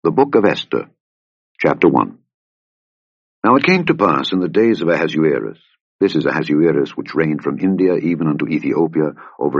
The Book of Esther, Chapter 1. Now it came to pass in the days of Ahasuerus, this is Ahasuerus which reigned from India even unto Ethiopia over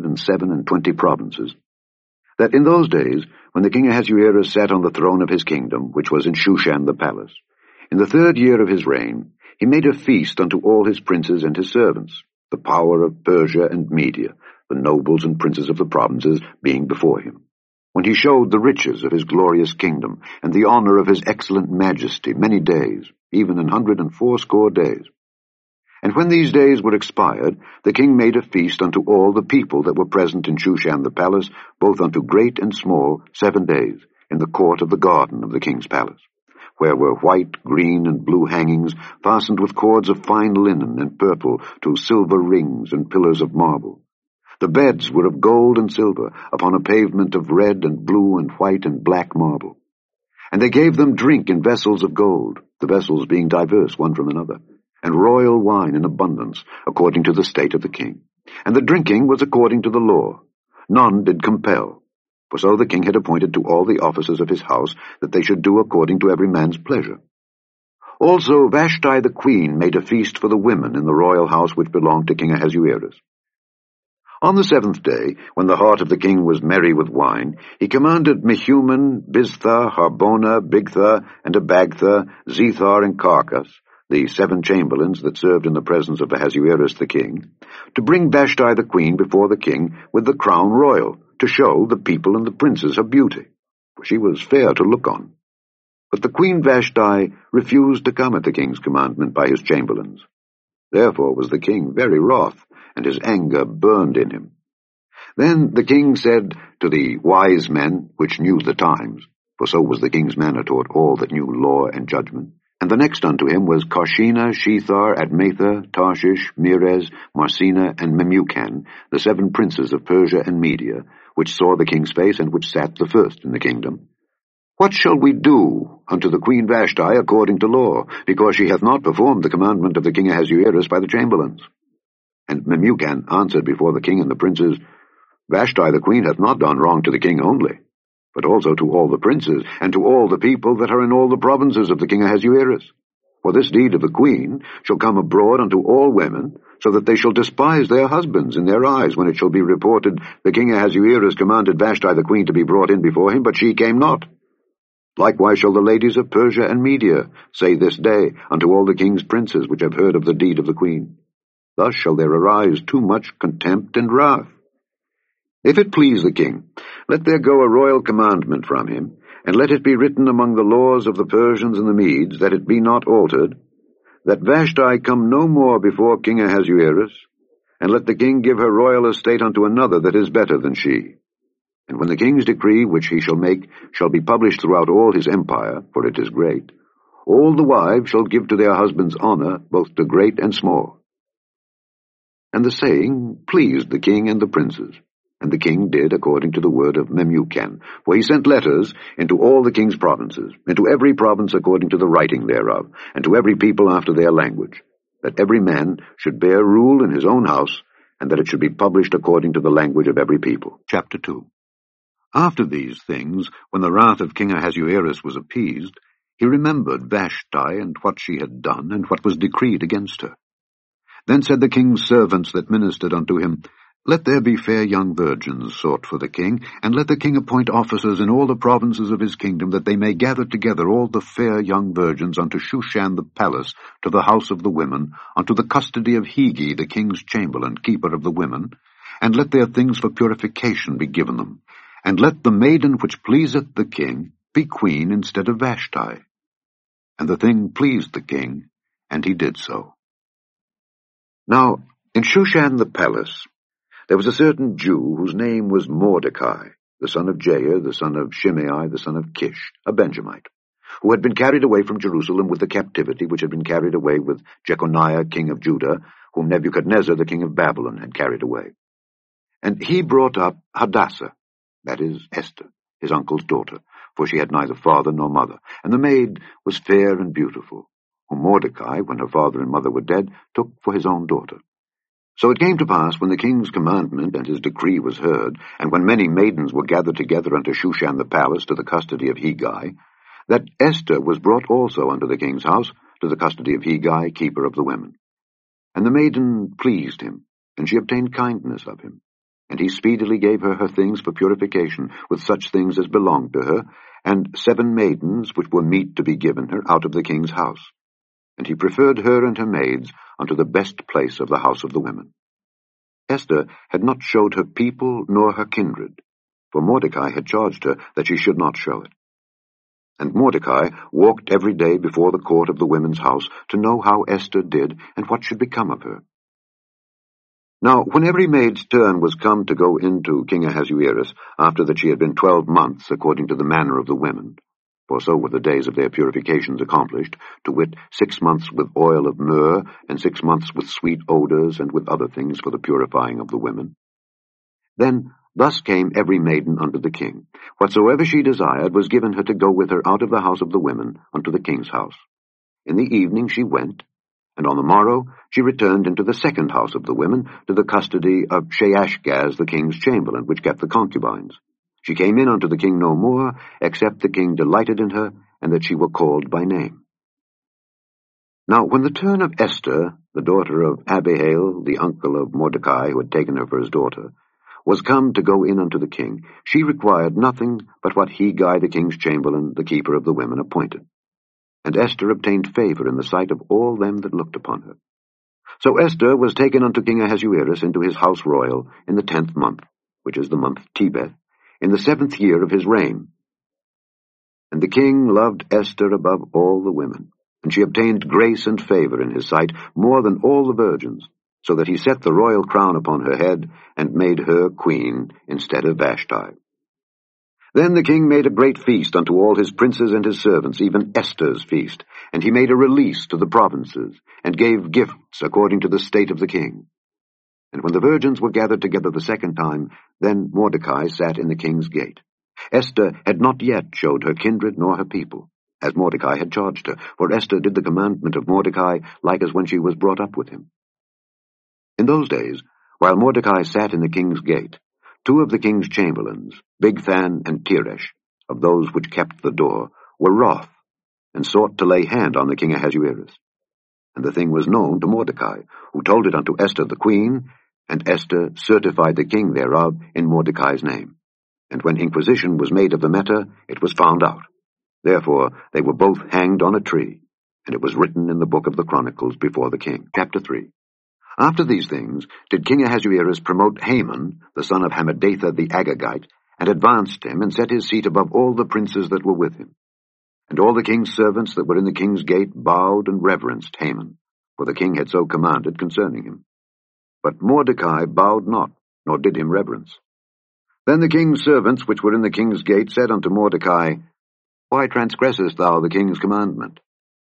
127 provinces, that in those days, when the king Ahasuerus sat on the throne of his kingdom, which was in Shushan the palace, in the 3rd year of his reign, he made a feast unto all his princes and his servants, the power of Persia and Media, the nobles and princes of the provinces being before him, when he showed the riches of his glorious kingdom, and the honor of his excellent majesty many days, even 180 days. And when these days were expired, the king made a feast unto all the people that were present in Shushan the palace, both unto great and small, 7 days, in the court of the garden of the king's palace, where were white, green, and blue hangings, fastened with cords of fine linen and purple to silver rings and pillars of marble. The beds were of gold and silver, upon a pavement of red and blue and white and black marble. And they gave them drink in vessels of gold, the vessels being diverse one from another, and royal wine in abundance, according to the state of the king. And the drinking was according to the law. None did compel. For so the king had appointed to all the officers of his house, that they should do according to every man's pleasure. Also Vashti the queen made a feast for the women in the royal house which belonged to King Ahasuerus. On the 7th day, when the heart of the king was merry with wine, he commanded Mehuman, Biztha, Harbona, Bigtha, and Abagtha, Zethar, and Carcas, the 7 chamberlains that served in the presence of Ahasuerus the king, to bring Vashti the queen before the king with the crown royal, to show the people and the princes her beauty, for she was fair to look on. But the queen Vashti refused to come at the king's commandment by his chamberlains. Therefore was the king very wroth, and his anger burned in him. Then the king said to the wise men which knew the times, for so was the king's manner toward all that knew law and judgment, and the next unto him was Carshena, Shethar, Admatha, Tarshish, Meres, Marsena, and Memucan, the 7 princes of Persia and Media, which saw the king's face, and which sat the first in the kingdom. What shall we do unto the queen Vashti according to law, because she hath not performed the commandment of the king Ahasuerus by the chamberlains? And Memucan answered before the king and the princes, Vashti the queen hath not done wrong to the king only, but also to all the princes, and to all the people that are in all the provinces of the king Ahasuerus. For this deed of the queen shall come abroad unto all women, so that they shall despise their husbands in their eyes, when it shall be reported, the king Ahasuerus commanded Vashti the queen to be brought in before him, but she came not. Likewise shall the ladies of Persia and Media say this day unto all the king's princes which have heard of the deed of the queen. Thus shall there arise too much contempt and wrath. If it please the king, let there go a royal commandment from him, and let it be written among the laws of the Persians and the Medes, that it be not altered, that Vashti come no more before King Ahasuerus, and let the king give her royal estate unto another that is better than she. And when the king's decree which he shall make shall be published throughout all his empire, for it is great, all the wives shall give to their husbands honor, both to great and small. And the saying pleased the king and the princes. And the king did according to the word of Memucan, for he sent letters into all the king's provinces, into every province according to the writing thereof, and to every people after their language, that every man should bear rule in his own house, and that it should be published according to the language of every people. Chapter 2. After these things, when the wrath of King Ahasuerus was appeased, he remembered Vashti and what she had done, and what was decreed against her. Then said the king's servants that ministered unto him, Let there be fair young virgins sought for the king, and let the king appoint officers in all the provinces of his kingdom, that they may gather together all the fair young virgins unto Shushan the palace, to the house of the women, unto the custody of Hegi the king's chamberlain, keeper of the women, and let their things for purification be given them, and let the maiden which pleaseth the king be queen instead of Vashti. And the thing pleased the king, and he did so. Now, in Shushan the palace, there was a certain Jew whose name was Mordecai, the son of Jair, the son of Shimei, the son of Kish, a Benjamite, who had been carried away from Jerusalem with the captivity which had been carried away with Jeconiah, king of Judah, whom Nebuchadnezzar, the king of Babylon, had carried away. And he brought up Hadassah, that is, Esther, his uncle's daughter, for she had neither father nor mother, and the maid was fair and beautiful, whom Mordecai, when her father and mother were dead, took for his own daughter. So it came to pass, when the king's commandment and his decree was heard, and when many maidens were gathered together unto Shushan the palace to the custody of Hegai, that Esther was brought also unto the king's house to the custody of Hegai, keeper of the women. And the maiden pleased him, and she obtained kindness of him. And he speedily gave her things for purification, with such things as belonged to her, and 7 maidens which were meet to be given her out of the king's house. And he preferred her and her maids unto the best place of the house of the women. Esther had not showed her people nor her kindred, for Mordecai had charged her that she should not show it. And Mordecai walked every day before the court of the women's house to know how Esther did and what should become of her. Now, when every maid's turn was come to go into King Ahasuerus, after that she had been 12 months according to the manner of the women, for so were the days of their purifications accomplished, to wit, 6 months with oil of myrrh, and 6 months with sweet odors, and with other things for the purifying of the women. Then thus came every maiden unto the king. Whatsoever she desired was given her to go with her out of the house of the women unto the king's house. In the evening she went, and on the morrow she returned into the second house of the women, to the custody of Sheashgaz the king's chamberlain, which kept the concubines. She came in unto the king no more, except the king delighted in her, and that she were called by name. Now when the turn of Esther, the daughter of Abihail, the uncle of Mordecai, who had taken her for his daughter, was come to go in unto the king, she required nothing but what Hegai the king's chamberlain, the keeper of the women, appointed. And Esther obtained favor in the sight of all them that looked upon her. So Esther was taken unto King Ahasuerus into his house royal in the 10th month, which is the month Tebeth, in the 7th year of his reign. And the king loved Esther above all the women, and she obtained grace and favor in his sight more than all the virgins, so that he set the royal crown upon her head, and made her queen instead of Vashti. Then the king made a great feast unto all his princes and his servants, even Esther's feast, and he made a release to the provinces, and gave gifts according to the state of the king. And when the virgins were gathered together the second time, then Mordecai sat in the king's gate. Esther had not yet showed her kindred nor her people, as Mordecai had charged her, for Esther did the commandment of Mordecai, like as when she was brought up with him. In those days, while Mordecai sat in the king's gate, 2 of the king's chamberlains, Bigthan and Teresh, of those which kept the door, were wroth, and sought to lay hand on the king Ahasuerus. And the thing was known to Mordecai, who told it unto Esther the queen, and Esther certified the king thereof in Mordecai's name. And when inquisition was made of the matter, it was found out. Therefore they were both hanged on a tree, and it was written in the book of the Chronicles before the king. Chapter 3. After these things did King Ahasuerus promote Haman, the son of Hammedatha the Agagite, and advanced him, and set his seat above all the princes that were with him. And all the king's servants that were in the king's gate bowed and reverenced Haman, for the king had so commanded concerning him. But Mordecai bowed not, nor did him reverence. Then the king's servants which were in the king's gate said unto Mordecai, Why transgressest thou the king's commandment?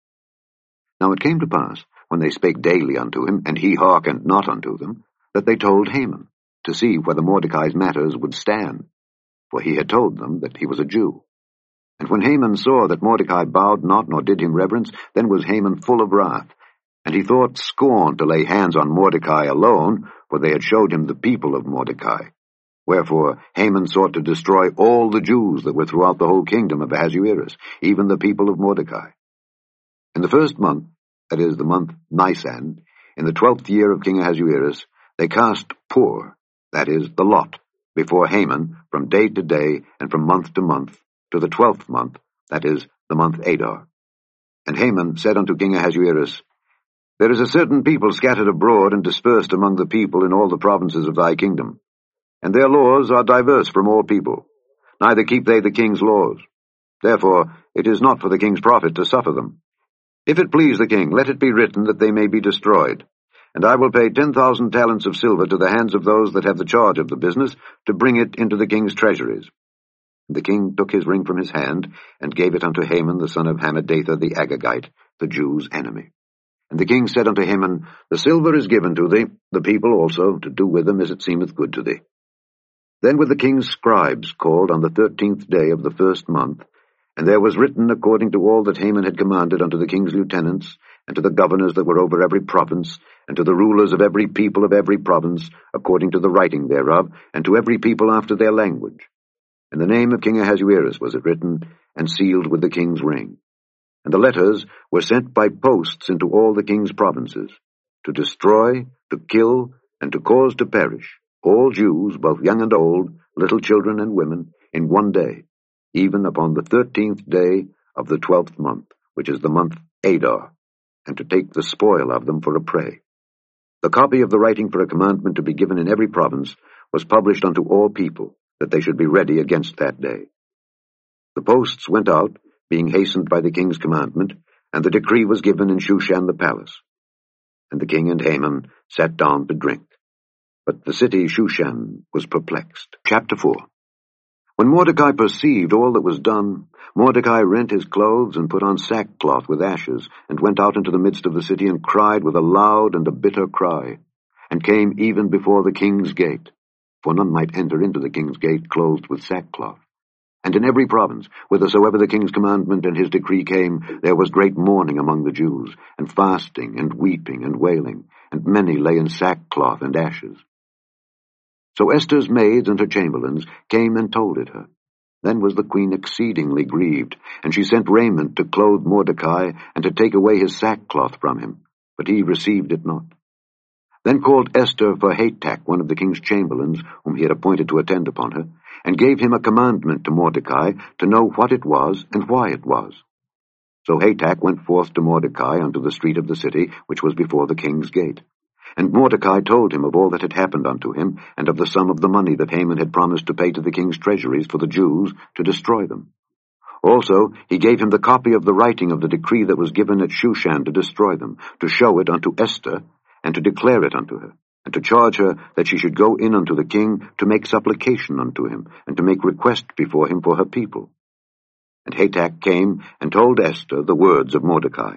Now it came to pass, when they spake daily unto him, and he hearkened not unto them, that they told Haman, to see whether Mordecai's matters would stand, for he had told them that he was a Jew. And when Haman saw that Mordecai bowed not, nor did him reverence, then was Haman full of wrath, and he thought scorn to lay hands on Mordecai alone, for they had showed him the people of Mordecai. Wherefore Haman sought to destroy all the Jews that were throughout the whole kingdom of Ahasuerus, even the people of Mordecai. In the 1st month, that is the month Nisan, in the 12th year of King Ahasuerus, they cast Pur, that is the lot, before Haman from day to day and from month to month, to the 12th month, that is the month Adar. And Haman said unto King Ahasuerus, There is a certain people scattered abroad and dispersed among the people in all the provinces of thy kingdom, and their laws are diverse from all people, neither keep they the king's laws. Therefore it is not for the king's profit to suffer them. If it please the king, let it be written that they may be destroyed, and I will pay 10,000 talents of silver to the hands of those that have the charge of the business, to bring it into the king's treasuries. And the king took his ring from his hand, and gave it unto Haman the son of Hammedatha the Agagite, the Jews' enemy. And the king said unto Haman, The silver is given to thee, the people also, to do with them as it seemeth good to thee. Then were the king's scribes called on the 13th day of the 1st month, and there was written according to all that Haman had commanded unto the king's lieutenants, and to the governors that were over every province, and to the rulers of every people of every province, according to the writing thereof, and to every people after their language. In the name of King Ahasuerus was it written, and sealed with the king's ring. And the letters were sent by posts into all the king's provinces, to destroy, to kill, and to cause to perish all Jews, both young and old, little children and women, in one day, even upon the 13th day of the 12th month, which is the month Adar, and to take the spoil of them for a prey. The copy of the writing for a commandment to be given in every province was published unto all people, that they should be ready against that day. The posts went out, being hastened by the king's commandment, and the decree was given in Shushan the palace. And the king and Haman sat down to drink. But the city Shushan was perplexed. Chapter 4. When Mordecai perceived all that was done, Mordecai rent his clothes and put on sackcloth with ashes, and went out into the midst of the city and cried with a loud and a bitter cry, and came even before the king's gate, for none might enter into the king's gate clothed with sackcloth. And in every province, whithersoever the king's commandment and his decree came, there was great mourning among the Jews, and fasting, and weeping, and wailing, and many lay in sackcloth and ashes. So Esther's maids and her chamberlains came and told it her. Then was the queen exceedingly grieved, and she sent raiment to clothe Mordecai, and to take away his sackcloth from him, but he received it not. Then called Esther for Hatach, one of the king's chamberlains, whom he had appointed to attend upon her, and gave him a commandment to Mordecai to know what it was and why it was. So Hatach went forth to Mordecai unto the street of the city, which was before the king's gate. And Mordecai told him of all that had happened unto him, and of the sum of the money that Haman had promised to pay to the king's treasuries for the Jews, to destroy them. Also he gave him the copy of the writing of the decree that was given at Shushan to destroy them, to show it unto Esther, and to declare it unto her, and to charge her that she should go in unto the king to make supplication unto him, and to make request before him for her people. And Hatach came and told Esther the words of Mordecai.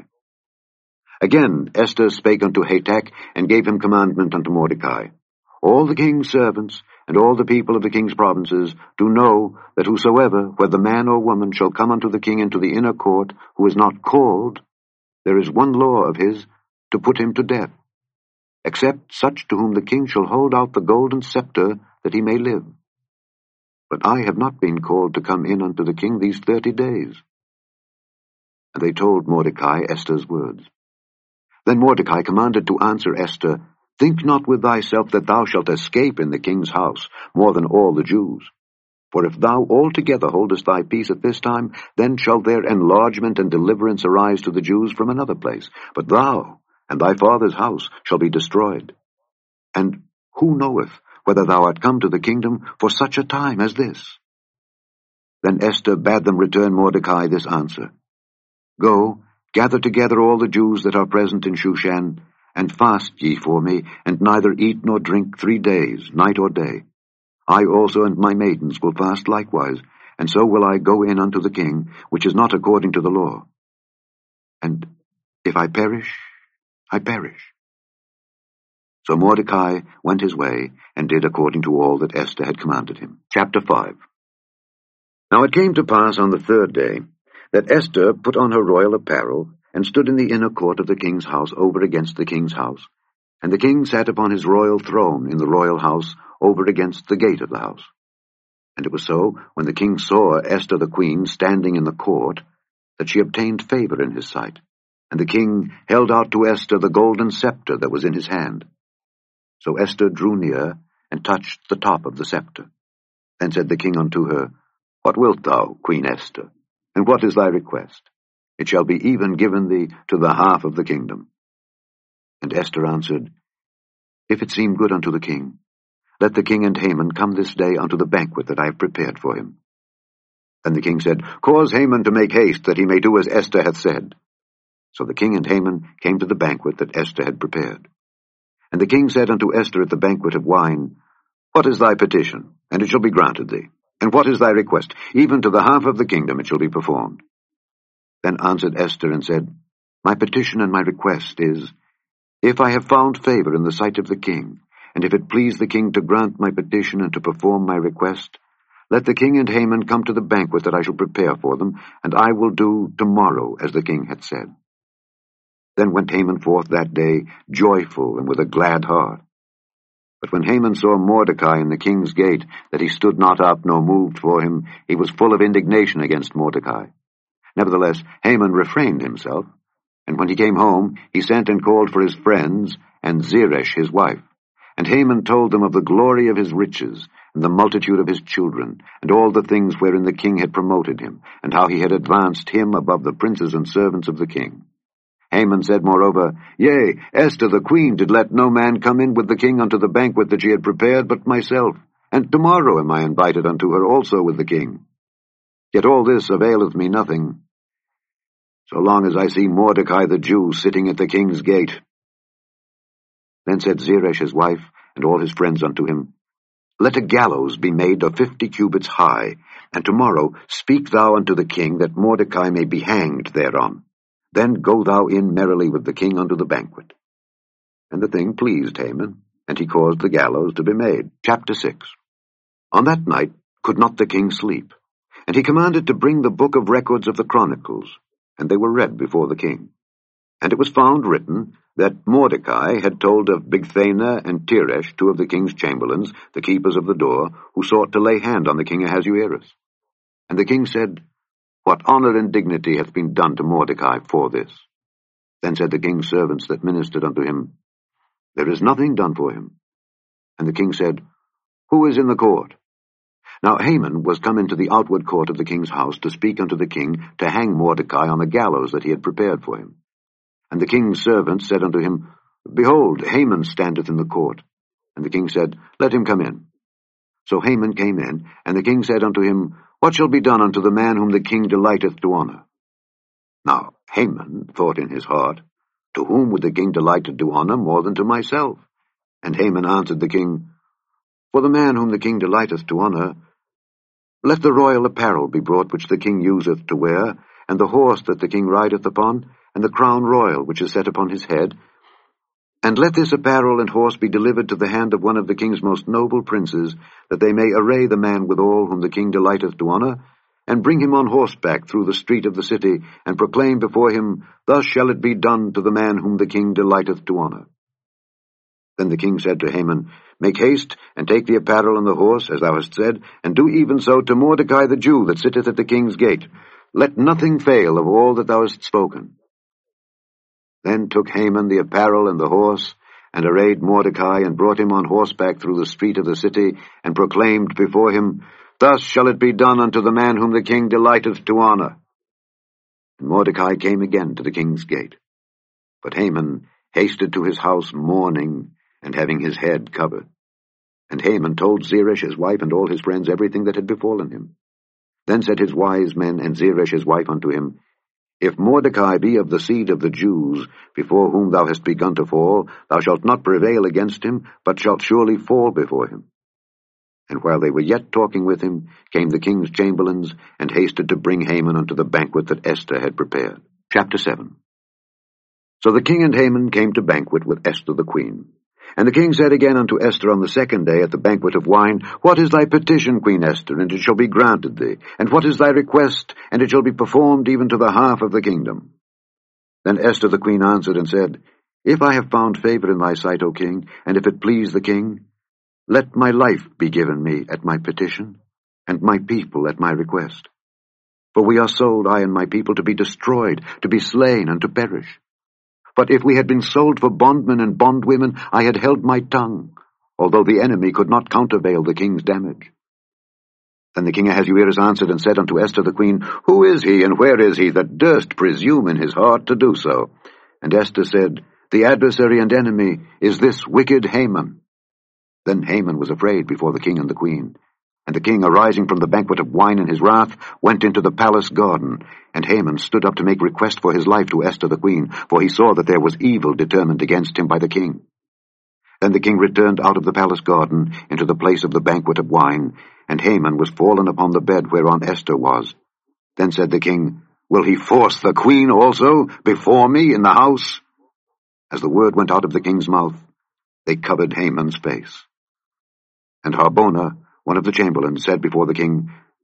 Again Esther spake unto Hatach, and gave him commandment unto Mordecai. All the king's servants, and all the people of the king's provinces, do know that whosoever, whether man or woman, shall come unto the king into the inner court, who is not called, there is one law of his, to put him to death, except such to whom the king shall hold out the golden scepter, that he may live. But I have not been called to come in unto the king these 30 days. And they told Mordecai Esther's words. Then Mordecai commanded to answer Esther, Think not with thyself that thou shalt escape in the king's house more than all the Jews. For if thou altogether holdest thy peace at this time, then shall their enlargement and deliverance arise to the Jews from another place. But thou and thy father's house shall be destroyed. And who knoweth whether thou art come to the kingdom for such a time as this? Then Esther bade them return Mordecai this answer. Go, gather together all the Jews that are present in Shushan, and fast ye for me, and neither eat nor drink 3 days, night or day. I also and my maidens will fast likewise, and so will I go in unto the king, which is not according to the law. And if I perish, I perish. So Mordecai went his way, and did according to all that Esther had commanded him. Chapter 5. Now it came to pass on the 3rd day, that Esther put on her royal apparel, and stood in the inner court of the king's house over against the king's house. And the king sat upon his royal throne in the royal house over against the gate of the house. And it was so, when the king saw Esther the queen standing in the court, that she obtained favor in his sight. And the king held out to Esther the golden scepter that was in his hand. So Esther drew near, and touched the top of the scepter. Then said the king unto her, What wilt thou, Queen Esther? And what is thy request? It shall be even given thee to the half of the kingdom. And Esther answered, If it seem good unto the king, let the king and Haman come this day unto the banquet that I have prepared for him. Then the king said, Cause Haman to make haste, that he may do as Esther hath said. So the king and Haman came to the banquet that Esther had prepared. And the king said unto Esther at the banquet of wine, What is thy petition? And it shall be granted thee. And what is thy request? Even to the half of the kingdom it shall be performed. Then answered Esther and said, My petition and my request is, If I have found favor in the sight of the king, and if it please the king to grant my petition and to perform my request, let the king and Haman come to the banquet that I shall prepare for them, and I will do tomorrow as the king hath said. Then went Haman forth that day, joyful and with a glad heart. But when Haman saw Mordecai in the king's gate, that he stood not up nor moved for him, he was full of indignation against Mordecai. Nevertheless, Haman refrained himself, and when he came home, he sent and called for his friends, and Zeresh his wife. And Haman told them of the glory of his riches, and the multitude of his children, and all the things wherein the king had promoted him, and how he had advanced him above the princes and servants of the king. Haman said moreover, Yea, Esther the queen did let no man come in with the king unto the banquet that she had prepared but myself, and tomorrow am I invited unto her also with the king. Yet all this availeth me nothing, so long as I see Mordecai the Jew sitting at the king's gate. Then said Zeresh his wife, and all his friends unto him, Let a gallows be made of 50 cubits high, and tomorrow speak thou unto the king that Mordecai may be hanged thereon. Then go thou in merrily with the king unto the banquet. And the thing pleased Haman, and he caused the gallows to be made. Chapter 6. On that night could not the king sleep, and he commanded to bring the book of records of the Chronicles, and they were read before the king. And it was found written that Mordecai had told of Bigthana and Teresh, two of the king's chamberlains, the keepers of the door, who sought to lay hand on the king Ahasuerus. And the king said, What honor and dignity hath been done to Mordecai for this? Then said the king's servants that ministered unto him, There is nothing done for him. And the king said, Who is in the court? Now Haman was come into the outward court of the king's house to speak unto the king to hang Mordecai on the gallows that he had prepared for him. And the king's servants said unto him, Behold, Haman standeth in the court. And the king said, Let him come in. So Haman came in, and the king said unto him, What shall be done unto the man whom the king delighteth to honor? Now Haman thought in his heart, To whom would the king delight to do honor more than to myself? And Haman answered the king, For the man whom the king delighteth to honor, let the royal apparel be brought which the king useth to wear, and the horse that the king rideth upon, and the crown royal which is set upon his head, and let this apparel and horse be delivered to the hand of one of the king's most noble princes, that they may array the man withal whom the king delighteth to honor, and bring him on horseback through the street of the city, and proclaim before him, Thus shall it be done to the man whom the king delighteth to honor. Then the king said to Haman, Make haste, and take the apparel and the horse, as thou hast said, and do even so to Mordecai the Jew that sitteth at the king's gate. Let nothing fail of all that thou hast spoken. Then took Haman the apparel and the horse, and arrayed Mordecai, and brought him on horseback through the street of the city, and proclaimed before him, Thus shall it be done unto the man whom the king delighteth to honor. And Mordecai came again to the king's gate. But Haman hasted to his house mourning, and having his head covered. And Haman told Zeresh his wife and all his friends everything that had befallen him. Then said his wise men and Zeresh his wife unto him, If Mordecai be of the seed of the Jews, before whom thou hast begun to fall, thou shalt not prevail against him, but shalt surely fall before him. And while they were yet talking with him, came the king's chamberlains, and hasted to bring Haman unto the banquet that Esther had prepared. Chapter 7. So the king and Haman came to banquet with Esther the queen. And the king said again unto Esther on the second day at the banquet of wine, What is thy petition, Queen Esther? And it shall be granted thee. And what is thy request? And it shall be performed even to the half of the kingdom. Then Esther the queen answered and said, If I have found favor in thy sight, O king, and if it please the king, let my life be given me at my petition, and my people at my request. For we are sold, I and my people, to be destroyed, to be slain, and to perish. But if we had been sold for bondmen and bondwomen, I had held my tongue, although the enemy could not countervail the king's damage. Then the king Ahasuerus answered and said unto Esther the queen, Who is he, and where is he, that durst presume in his heart to do so? And Esther said, The adversary and enemy is this wicked Haman. Then Haman was afraid before the king and the queen. And the king, arising from the banquet of wine in his wrath, went into the palace garden. And Haman stood up to make request for his life to Esther the queen, for he saw that there was evil determined against him by the king. Then the king returned out of the palace garden into the place of the banquet of wine, and Haman was fallen upon the bed whereon Esther was. Then said the king, Will he force the queen also before me in the house? As the word went out of the king's mouth, they covered Haman's face. And Harbona, one of the chamberlains, said before the king,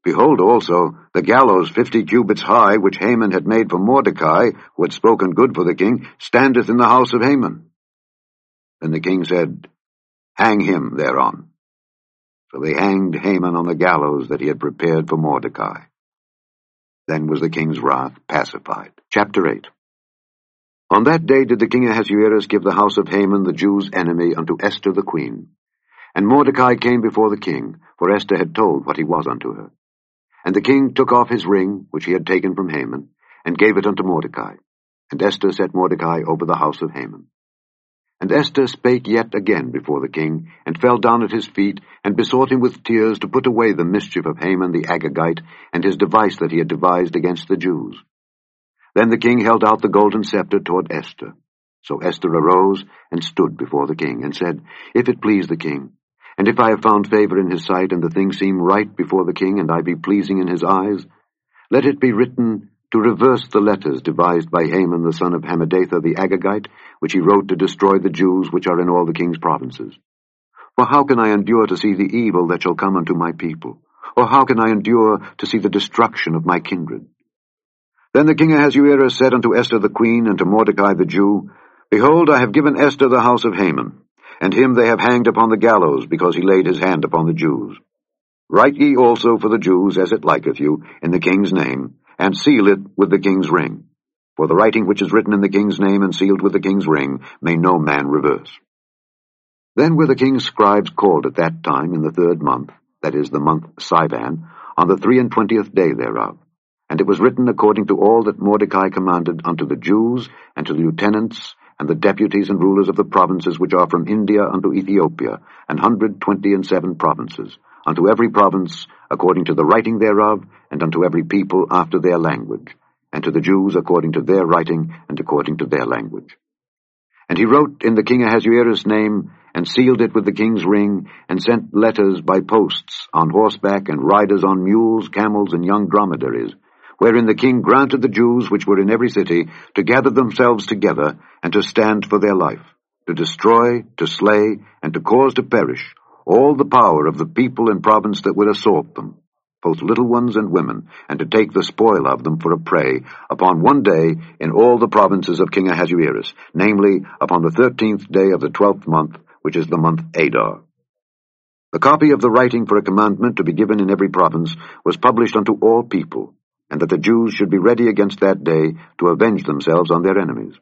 Behold also, the gallows 50 cubits high, which Haman had made for Mordecai, who had spoken good for the king, standeth in the house of Haman. Then the king said, Hang him thereon. So they hanged Haman on the gallows that he had prepared for Mordecai. Then was the king's wrath pacified. Chapter 8. On that day did the king Ahasuerus give the house of Haman, the Jews' enemy, unto Esther the queen. And Mordecai came before the king, for Esther had told what he was unto her. And the king took off his ring, which he had taken from Haman, and gave it unto Mordecai. And Esther set Mordecai over the house of Haman. And Esther spake yet again before the king, and fell down at his feet, and besought him with tears to put away the mischief of Haman the Agagite, and his device that he had devised against the Jews. Then the king held out the golden scepter toward Esther. So Esther arose, and stood before the king, and said, If it please the king, and if I have found favor in his sight, and the thing seem right before the king, and I be pleasing in his eyes, let it be written to reverse the letters devised by Haman the son of Hammedatha the Agagite, which he wrote to destroy the Jews which are in all the king's provinces. For how can I endure to see the evil that shall come unto my people? Or how can I endure to see the destruction of my kindred? Then the king Ahasuerus said unto Esther the queen, and to Mordecai the Jew, Behold, I have given Esther the house of Haman, and him they have hanged upon the gallows, because he laid his hand upon the Jews. Write ye also for the Jews, as it liketh you, in the king's name, and seal it with the king's ring. For the writing which is written in the king's name and sealed with the king's ring may no man reverse. Then were the king's scribes called at that time in the 3rd month, that is, the month Sivan, on the 23rd day thereof. And it was written according to all that Mordecai commanded unto the Jews, and to the lieutenants, and the deputies and rulers of the provinces which are from India unto Ethiopia, 127 provinces, unto every province according to the writing thereof, and unto every people after their language, and to the Jews according to their writing, and according to their language. And he wrote in the king Ahasuerus' name, and sealed it with the king's ring, and sent letters by posts, on horseback, and riders on mules, camels, and young dromedaries, wherein the king granted the Jews which were in every city to gather themselves together, and to stand for their life, to destroy, to slay, and to cause to perish all the power of the people and province that would assault them, both little ones and women, and to take the spoil of them for a prey, upon one day in all the provinces of King Ahasuerus, namely, upon the 13th day of the 12th month, which is the month Adar. The copy of the writing for a commandment to be given in every province was published unto all people, and that the Jews should be ready against that day to avenge themselves on their enemies.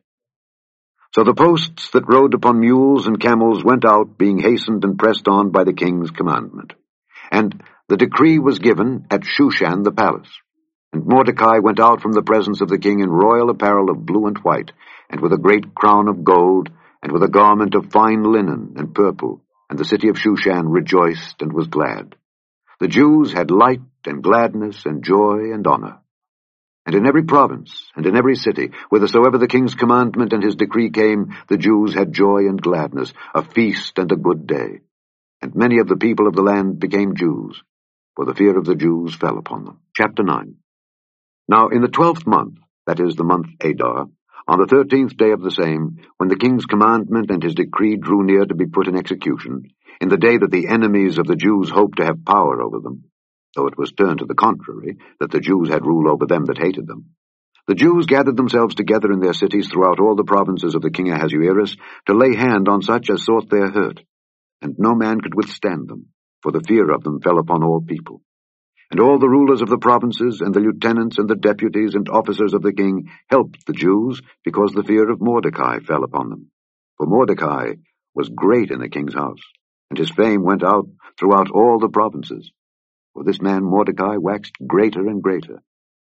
So the posts that rode upon mules and camels went out, being hastened and pressed on by the king's commandment. And the decree was given at Shushan the palace. And Mordecai went out from the presence of the king in royal apparel of blue and white, and with a great crown of gold, and with a garment of fine linen and purple, and the city of Shushan rejoiced and was glad. The Jews had light and gladness and joy and honor. And in every province, and in every city, whithersoever the king's commandment and his decree came, the Jews had joy and gladness, a feast and a good day. And many of the people of the land became Jews, for the fear of the Jews fell upon them. Chapter 9. Now in the 12th month, that is the month Adar, on the 13th day of the same, when the king's commandment and his decree drew near to be put in execution, in the day that the enemies of the Jews hoped to have power over them, though it was turned to the contrary, that the Jews had rule over them that hated them, the Jews gathered themselves together in their cities throughout all the provinces of the king Ahasuerus, to lay hand on such as sought their hurt, and no man could withstand them, for the fear of them fell upon all people. And all the rulers of the provinces, and the lieutenants, and the deputies, and officers of the king helped the Jews, because the fear of Mordecai fell upon them. For Mordecai was great in the king's house, and his fame went out throughout all the provinces. For this man Mordecai waxed greater and greater.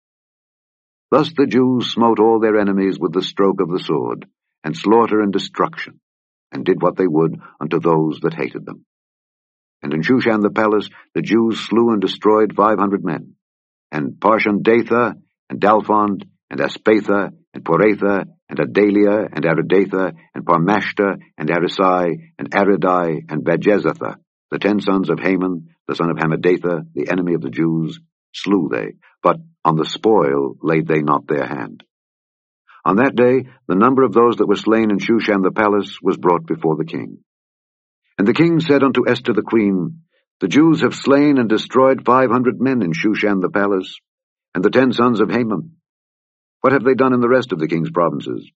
Thus the Jews smote all their enemies with the stroke of the sword, and slaughter and destruction, and did what they would unto those that hated them. And in Shushan the palace the Jews slew and destroyed 500 men, and Parshandatha, and Dalphond, and Aspatha, and Poratha, and Adalia, and Aridatha, and Parmashta, and Arisai, and Aridai, and Bajezatha, the 10 sons of Haman, the son of Hammedatha, the enemy of the Jews, slew they, but on the spoil laid they not their hand. On that day the number of those that were slain in Shushan the palace was brought before the king. And the king said unto Esther the queen, The Jews have slain and destroyed 500 men in Shushan the palace, and the 10 sons of Haman. What have they done in the rest of the king's provinces?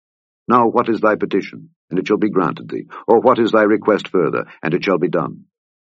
Now what is thy petition, and it shall be granted thee? Or what is thy request further, and it shall be done?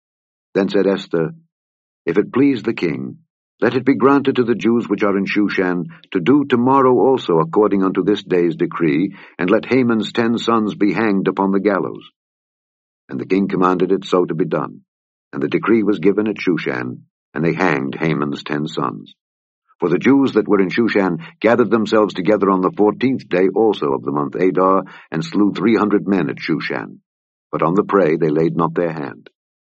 Then said Esther, If it please the king, let it be granted to the Jews which are in Shushan to do tomorrow also according unto this day's decree, and let Haman's 10 sons be hanged upon the gallows. And the king commanded it so to be done. And the decree was given at Shushan, and they hanged Haman's 10 sons. For the Jews that were in Shushan gathered themselves together on the 14th day also of the month Adar, and slew 300 men at Shushan. But on the prey they laid not their hand.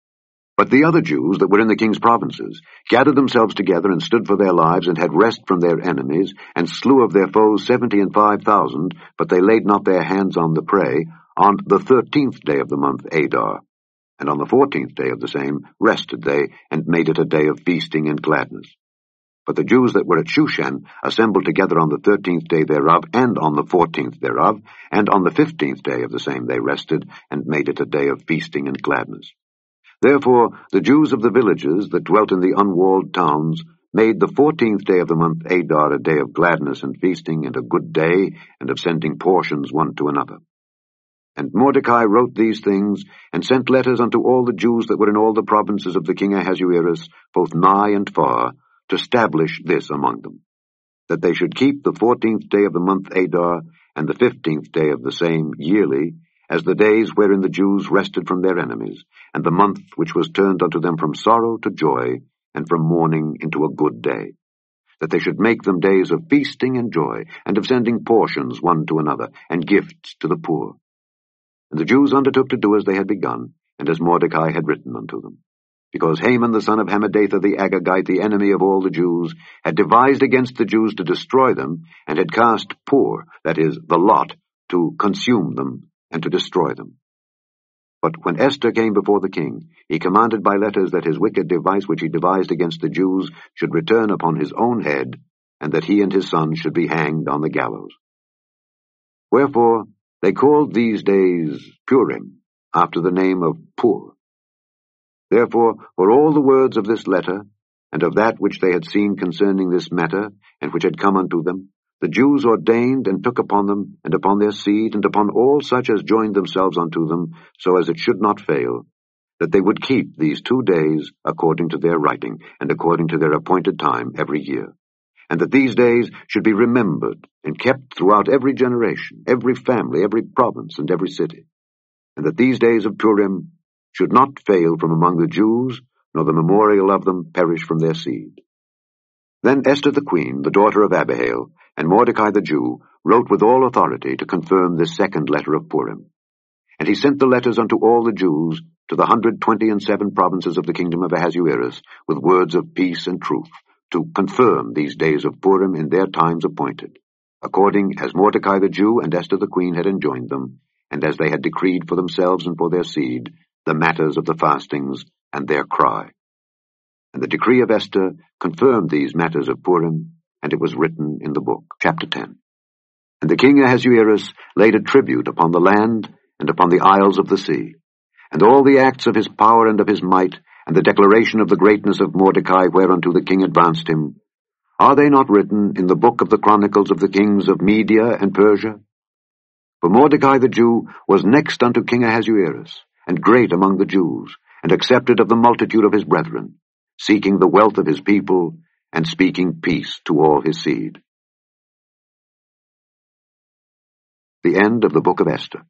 But the other Jews that were in the king's provinces gathered themselves together and stood for their lives, and had rest from their enemies, and slew of their foes 75,000, but they laid not their hands on the prey, on the 13th day of the month Adar. And on the 14th day of the same rested they, and made it a day of feasting and gladness. But the Jews that were at Shushan assembled together on the 13th day thereof, and on the 14th thereof, and on the 15th day of the same they rested, and made it a day of feasting and gladness. Therefore the Jews of the villages that dwelt in the unwalled towns made the 14th day of the month Adar a day of gladness and feasting, and a good day, and of sending portions one to another. And Mordecai wrote these things, and sent letters unto all the Jews that were in all the provinces of the king Ahasuerus, both nigh and far, to establish this among them, that they should keep the 14th day of the month Adar, and the 15th day of the same yearly, as the days wherein the Jews rested from their enemies, and the month which was turned unto them from sorrow to joy, and from mourning into a good day, that they should make them days of feasting and joy, and of sending portions one to another, and gifts to the poor. And the Jews undertook to do as they had begun, and as Mordecai had written unto them. Because Haman the son of Hammedatha the Agagite, the enemy of all the Jews, had devised against the Jews to destroy them, and had cast Pur, that is, the lot, to consume them, and to destroy them. But when Esther came before the king, he commanded by letters that his wicked device which he devised against the Jews should return upon his own head, and that he and his sons should be hanged on the gallows. Wherefore they called these days Purim, after the name of Pur. Therefore, for all the words of this letter, and of that which they had seen concerning this matter, and which had come unto them, the Jews ordained and took upon them, and upon their seed, and upon all such as joined themselves unto them, so as it should not fail, that they would keep these 2 days according to their writing, and according to their appointed time every year, and that these days should be remembered and kept throughout every generation, every family, every province, and every city, and that these days of Purim should not fail from among the Jews, nor the memorial of them perish from their seed. Then Esther the queen, the daughter of Abihail, and Mordecai the Jew, wrote with all authority to confirm this second letter of Purim. And he sent the letters unto all the Jews to the 127 provinces of the kingdom of Ahasuerus, with words of peace and truth, to confirm these days of Purim in their times appointed, according as Mordecai the Jew and Esther the queen had enjoined them, and as they had decreed for themselves and for their seed, the matters of the fastings and their cry. And the decree of Esther confirmed these matters of Purim, and it was written in the book. Chapter 10. And the king Ahasuerus laid a tribute upon the land and upon the isles of the sea, and all the acts of his power and of his might, and the declaration of the greatness of Mordecai whereunto the king advanced him, are they not written in the book of the chronicles of the kings of Media and Persia? For Mordecai the Jew was next unto King Ahasuerus, and great among the Jews, and accepted of the multitude of his brethren, seeking the wealth of his people, and speaking peace to all his seed. The end of the book of Esther.